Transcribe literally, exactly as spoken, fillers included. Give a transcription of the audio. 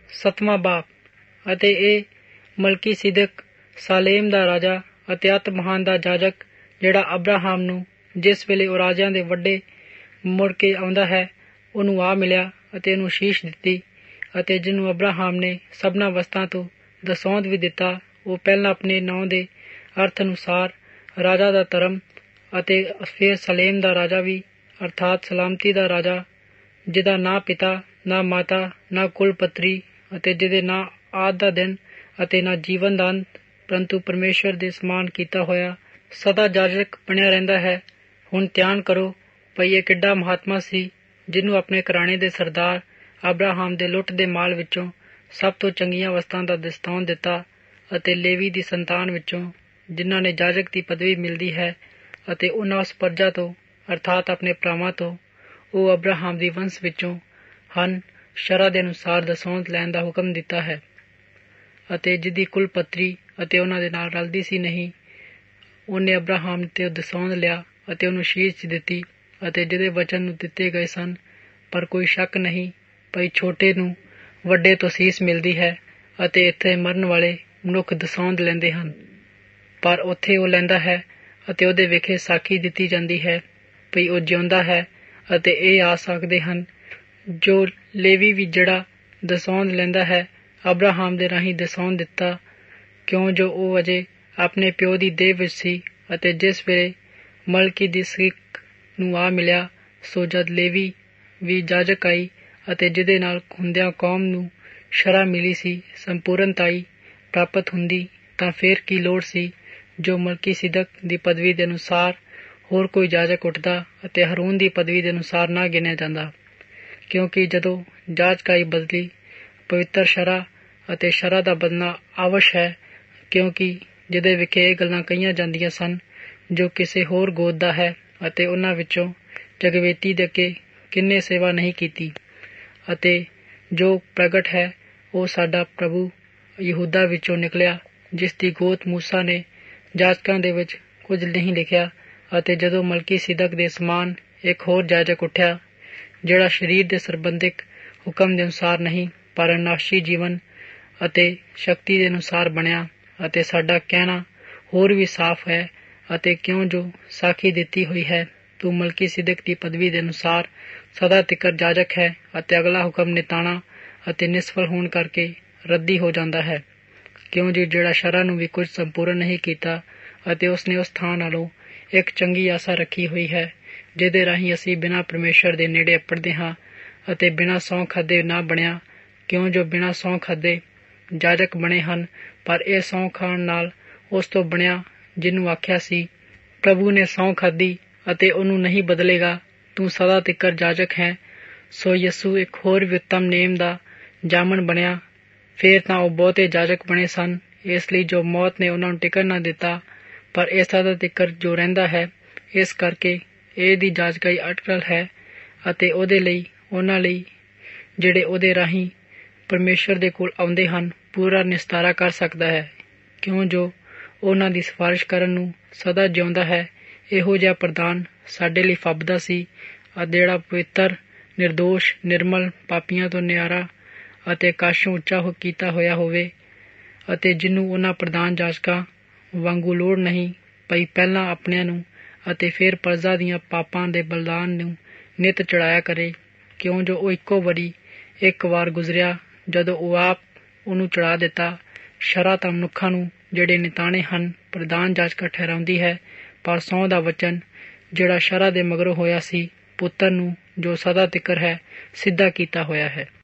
ਸੱਤਵਾਂ ਬਾਪ। ਅਤੇ ਇਹ ਮਲਕੀਸਿਦਕ ਸਾਲੇਮ ਦਾ ਰਾਜਾ ਅਤੇ ਅਤ ਮਹਾਨ ਦਾ ਜਾਜਕ, ਜਿਹੜਾ ਅਬਰਾਹਾਮ ਨੂੰ ਜਿਸ ਵੇਲੇ ਉਹ ਰਾਜਿਆਂ ਦੇ ਵੱਡੇ ਮੁੜ ਕੇ ਆਉਂਦਾ ਹੈ ਉਹਨੂੰ ਆ ਮਿਲਿਆ ਅਤੇ ਉਹਨੂੰ ਸ਼ੀਸ਼ ਦਿੱਤੀ, ਅਤੇ ਜਿਹਨੂੰ ਅਬਰਾਹਾਮ ਨੇ ਸਭਨਾਂ ਵਸਤਾਂ ਤੋਂ ਦਸੌਂਦ ਵੀ ਦਿੱਤਾ। ਉਹ ਪਹਿਲਾਂ ਆਪਣੇ ਨਾਂ ਦੇ ਅਰਥ ਅਨੁਸਾਰ ਰਾਜਾ ਦਾ ਧਰਮ, ਅਤੇ ਫਿਰ ਸਲੇਮ ਦਾ ਰਾਜਾ ਵੀ, ਅਰਥਾਤ ਸਲਾਮਤੀ ਦਾ ਰਾਜਾ, ਜਿਹਦਾ ਨਾ ਪਿਤਾ ਨਾ ਮਾਤਾ ਨਾ ਕੁਲ ਪੱਤਰੀ, ਅਤੇ ਜਿਹਦੇ ਨਾ ਆਦ ਦਾ ਦਿਨ ਅਤੇ ਨਾ ਜੀਵਨ ਦਾ ਅੰਤ, ਪਰੰਤੂ ਪਰਮੇਸ਼ਵਰ ਦੇ ਸਮਾਨ ਕੀਤਾ ਹੋਇਆ ਸਦਾ ਜਾਜਕ ਬਣਿਆ ਰਹਿੰਦਾ ਹੈ। ਹੁਣ ਧਿਆਨ ਕਰੋ ਭਈ ਇਹ ਕਿੱਡਾ ਮਹਾਤਮਾ ਸੀ, ਜਿਹਨੂੰ ਆਪਣੇ ਘਰਾਣੇ ਦੇ ਸਰਦਾਰ ਅਬਰਾਹਾਮ ਦੇ ਲੁੱਟ ਦੇ ਮਾਲ ਵਿੱਚੋਂ ਸਭ ਤੋਂ ਚੰਗੀਆਂ ਵਸਤਾਂ ਦਾ ਦਸਤੌਂਦ ਦਿੱਤਾ, ਅਤੇ ਲੇਵੀ ਦੀ ਸੰਤਾਨ ਵਿੱਚੋਂ ਜਿਨ੍ਹਾਂ ਨੇ ਜਾਜਕ ਦੀ ਪਦਵੀ ਮਿਲਦੀ ਹੈ, ਅਤੇ ਉਹਨਾਂ ਉਸ ਪਰਜਾ ਤੋਂ ਅਰਥਾਤ ਆਪਣੇ ਭਰਾਵਾਂ ਤੋਂ, ਉਹ ਅਬਰਾਹਾਮ ਦੀ ਵੰਸ਼ ਵਿੱਚੋਂ ਹਨ, ਸ਼ਰ੍ਹਾ ਦੇ ਅਨੁਸਾਰ ਦਸੌਂਦ ਲੈਣ ਦਾ ਹੁਕਮ ਦਿੱਤਾ ਹੈ। ਅਤੇ ਜਿਹਦੀ ਕੁਲ ਪੱਤਰੀ ਅਤੇ ਉਹਨਾਂ ਦੇ ਨਾਲ ਰਲਦੀ ਸੀ ਨਹੀਂ, ਉਹਨੇ ਅਬਰਾਹਾਮ ਤੇ ਦਸੌਂਦ ਲਿਆ ਅਤੇ ਉਹਨੂੰ ਸ਼ੀਸ਼ ਦਿੱਤੀ, ਅਤੇ ਜਿਹਦੇ ਵਚਨ ਨੂੰ ਦਿੱਤੇ ਗਏ ਸਨ। ਪਰ ਕੋਈ ਸ਼ੱਕ ਨਹੀਂ ਭਈ ਛੋਟੇ ਨੂੰ ਵੱਡੇ ਤੋਂ ਸੀਸ ਮਿਲਦੀ ਹੈ, ਅਤੇ ਇੱਥੇ ਮਰਨ ਵਾਲੇ ਮਨੁੱਖ ਦਸੌਂਦ ਲੈਂਦੇ ਹਨ, ਪਰ ਉੱਥੇ ਉਹ ਲੈਂਦਾ ਹੈ ਅਤੇ ਉਹਦੇ ਵਿਖੇ ਸਾਖੀ ਦਿੱਤੀ ਜਾਂਦੀ ਹੈ ਭਈ ਉਹ ਜਿਉਂਦਾ ਹੈ। ਅਤੇ ਇਹ ਆ ਸਕਦੇ ਹਨ ਜੋ ਲੇਵੀ ਵੀ ਜਿਹੜਾ ਦਸੌਂਦ ਲੈਂਦਾ ਹੈ, ਅਬਰਾਹਾਮ ਦੇ ਰਾਹੀਂ ਦਸੌਂਦ ਦਿੱਤਾ, ਕਿਉਂ ਜੋ ਉਹ ਅਜੇ ਆਪਣੇ ਪਿਓ ਦੀ ਦੇਹ ਵਿੱਚ ਸੀ। ਅਤੇ ਜਿਸ ਵੇਲੇ ਮਲਕੀਸਿਦਕ ਨੂੰ ਆ ਮਿਲਿਆ, ਸੋ ਜਦ ਲੇਵੀ ਵੀ ਜਾਜਕ ਆਈ, ਅਤੇ ਜਿਹਦੇ ਨਾਲ ਹੁੰਦਿਆਂ ਕੌਮ ਨੂੰ ਸ਼ਰ੍ਹਾ ਮਿਲੀ ਸੀ, ਸੰਪੂਰਨਤਾਈ ਪ੍ਰਾਪਤ ਹੁੰਦੀ, ਤਾਂ ਫਿਰ ਕੀ ਲੋੜ ਸੀ ਜੋ ਮਲਕੀਸਿਦਕ ਦੀ ਪਦਵੀ ਦੇ ਅਨੁਸਾਰ ਹੋਰ ਕੋਈ ਜਾਜਕ ਉੱਠਦਾ ਅਤੇ ਹਾਰੂਨ ਦੀ ਪਦਵੀ ਦੇ ਅਨੁਸਾਰ ਨਾ ਗਿਣਿਆ ਜਾਂਦਾ। ਕਿਉਂਕਿ ਜਦੋਂ ਜਾਜਕਾਈ ਬਦਲੀ, ਪਵਿੱਤਰ ਸ਼ਰ੍ਹਾ ਅਤੇ ਸ਼ਰ੍ਹਾ ਦਾ ਬਦਲਣਾ ਆਵਸ਼ ਹੈ, ਕਿਉਂਕਿ ਜਿਹਦੇ ਵਿਖੇ ਇਹ ਗੱਲਾਂ ਕਹੀਆਂ ਜਾਂਦੀਆਂ ਸਨ ਜੋ ਕਿਸੇ ਹੋਰ ਗੋਤ ਦਾ ਹੈ, ਅਤੇ ਉਹਨਾਂ ਵਿੱਚੋਂ ਜਗਵੇਤੀ ਦੇ ਅੱਗੇ ਕਿੰਨੇ ਸੇਵਾ ਨਹੀਂ ਕੀਤੀ, ਅਤੇ ਜੋ ਪ੍ਰਗਟ ਹੈ ਉਹ ਸਾਡਾ ਪ੍ਰਭੂ ਯਹੂਦਾ ਵਿੱਚੋਂ ਨਿਕਲਿਆ, ਜਿਸ ਦੀ ਗੋਤ ਮੂਸਾ ਨੇ ਜਾਜਕਾਂ ਦੇ ਵਿੱਚ ਕੁਝ ਨਹੀਂ ਲਿਖਿਆ। ਅਤੇ ਜਦੋਂ ਮਲਕੀਸਿਦਕ ਦੇ ਸਮਾਨ ਇੱਕ ਹੋਰ ਜਾਜਕ ਉੱਠਿਆ, ਜਿਹੜਾ ਸਰੀਰ ਦੇ ਸੰਬੰਧਿਕ ਹੁਕਮ ਦੇ ਅਨੁਸਾਰ ਨਹੀਂ, ਪਰ ਅਨਾਸ਼ੀ ਜੀਵਨ ਅਤੇ ਸ਼ਕਤੀ ਦੇ ਅਨੁਸਾਰ ਬਣਿਆ, ਅਤੇ ਸਾਡਾ ਕਹਿਣਾ ਹੋਰ ਵੀ ਸਾਫ਼ ਹੈ। ਅਤੇ ਕਿਉਂ ਜੋ ਸਾਖੀ ਦਿੱਤੀ ਹੋਈ ਹੈ, ਤੂੰ ਮਲਕੀਸਿਦਕ ਦੀ ਪਦਵੀ ਦੇ ਅਨੁਸਾਰ ਸਦਾ ਤਿਕਰ ਜਾਜਕ ਹੈ, ਅਤੇ ਅਗਲਾ ਹੁਕਮ ਨਿਤਾਣਾ ਅਤੇ ਨਿਸਫਲ ਹੋਣ ਕਰਕੇ ਰੱਦੀ ਹੋ ਜਾਂਦਾ ਹੈ। ਕਿਉਂ ਜੀ ਜਿਹੜਾ ਸ਼ਰ੍ਹਾ ਨੂੰ ਵੀ ਕੁਝ ਸੰਪੂਰਨ ਨਹੀਂ ਕੀਤਾ, ਅਤੇ ਉਸਨੇ ਉਸ ਥਾਂ ਨਾਲੋਂ ਇੱਕ ਚੰਗੀ ਆਸਾ ਰੱਖੀ ਹੋਈ ਹੈ, ਜਿਹਦੇ ਰਾਹੀਂ ਅਸੀਂ ਬਿਨਾਂ ਪਰਮੇਸ਼ਵਰ ਦੇ ਨੇੜੇ ਅੱਪੜਦੇ ਹਾਂ, ਅਤੇ ਬਿਨਾਂ ਸਹੁੰ ਖਾਧੇ ਨਾ ਬਣਿਆ। ਕਿਉਂ ਜੋ ਬਿਨਾਂ ਸਹੁੰ ਖਾਧੇ ਜਾਜਕ ਬਣੇ ਹਨ, ਪਰ ਇਹ ਸਹੁੰ ਖਾਣ ਨਾਲ ਉਸ ਤੋਂ ਬਣਿਆ ਜਿਹਨੂੰ ਆਖਿਆ ਸੀ, ਪ੍ਰਭੂ ਨੇ ਸਹੁੰ ਖਾਧੀ ਅਤੇ ਉਹਨੂੰ ਨਹੀਂ ਬਦਲੇਗਾ, ਤੂੰ ਸਦਾ ਤਿਕਰ ਜਾਜਕ ਹੈ। ਸੋ ਯਿਸੂ ਇੱਕ ਹੋਰ ਵੀ ਉੱਤਮ ਨੇਮ ਦਾ ਜਾਮਣ ਬਣਿਆ। ਫੇਰ ਤਾਂ ਉਹ ਬਹੁਤੇ ਜਾਜਕ ਬਣੇ ਸਨ, ਇਸ ਲਈ ਜੋ ਮੌਤ ਨੇ ਉਹਨਾਂ ਨੂੰ ਟਿਕਣ ਨਾ ਦਿੱਤਾ, ਪਰ ਇਹ ਸਦਾ ਤਿਕਰ ਜੋ ਰਹਿੰਦਾ ਹੈ, ਇਸ ਕਰਕੇ ਇਹ ਦੀ ਜਾਜਕਾਈ ਅਟਕਲ ਹੈ, ਅਤੇ ਉਹਦੇ ਲਈ ਉਹਨਾਂ ਲਈ ਜਿਹੜੇ ਉਹਦੇ ਰਾਹੀਂ ਪਰਮੇਸ਼ਵਰ ਦੇ ਕੋਲ ਆਉਂਦੇ ਹਨ ਪੂਰਾ ਨਿਸਤਾਰਾ ਕਰ ਸਕਦਾ ਹੈ। ਕਿਉਂ ਜੋ ਉਹਨਾਂ ਦੀ ਸਿਫਾਰਿਸ਼ ਕਰਨ ਨੂੰ ਸਦਾ ਜਿਉਂਦਾ ਹੈ। ਇਹੋ ਜਿਹਾ ਪ੍ਰਦਾਨ ਸਾਡੇ ਲਈ ਫੱਬਦਾ ਸੀ, ਜਿਹੜਾ ਪਵਿੱਤਰ, ਨਿਰਦੋਸ਼, ਨਿਰਮਲ, ਪਾਪੀਆਂ ਤੋਂ ਨਿਆਰਾ ਅਤੇ ਕਾਸ਼ੋਂ ਉੱਚਾ ਕੀਤਾ ਹੋਇਆ ਹੋਵੇ, ਅਤੇ ਜਿਹਨੂੰ ਉਹਨਾਂ ਪ੍ਰਧਾਨ ਜਾਜਕਾਂ ਵਾਂਗੂ ਲੋੜ ਨਹੀਂ ਪਈ ਪਹਿਲਾਂ ਆਪਣਿਆਂ ਨੂੰ ਅਤੇ ਫਿਰ ਪਰਜਾ ਦੀਆਂ ਪਾਪਾਂ ਦੇ ਬਲਿਦਾਨ ਨੂੰ ਨਿੱਤ ਚੜਾਇਆ ਕਰੇ। ਕਿਉਂ ਜੋ ਉਹ ਇੱਕੋ ਵਾਰੀ ਇੱਕ ਵਾਰ ਗੁਜ਼ਰਿਆ, ਜਦੋਂ ਉਹ ਆਪ ਉਹਨੂੰ ਚੜਾ ਦਿੱਤਾ। ਸ਼ਰ੍ਹਾ ਤਾਂ ਮਨੁੱਖਾਂ ਨੂੰ ਜਿਹੜੇ ਨਿਤਾਣੇ ਹਨ ਪ੍ਰਧਾਨ ਜਾਜਕਾਂ ਠਹਿਰਾਉਂਦੀ ਹੈ, ਪਰ ਸਹੁੰ ਦਾ ਵਚਨ ਜਿਹੜਾ ਸ਼ਰ੍ਹਾ ਦੇ ਮਗਰੋਂ ਹੋਇਆ ਸੀ, ਪੁੱਤਰ ਨੂੰ ਜੋ ਸਦਾ ਤਿਕਰ ਹੈ, ਸਿੱਧਾ ਕੀਤਾ ਹੋਇਆ ਹੈ।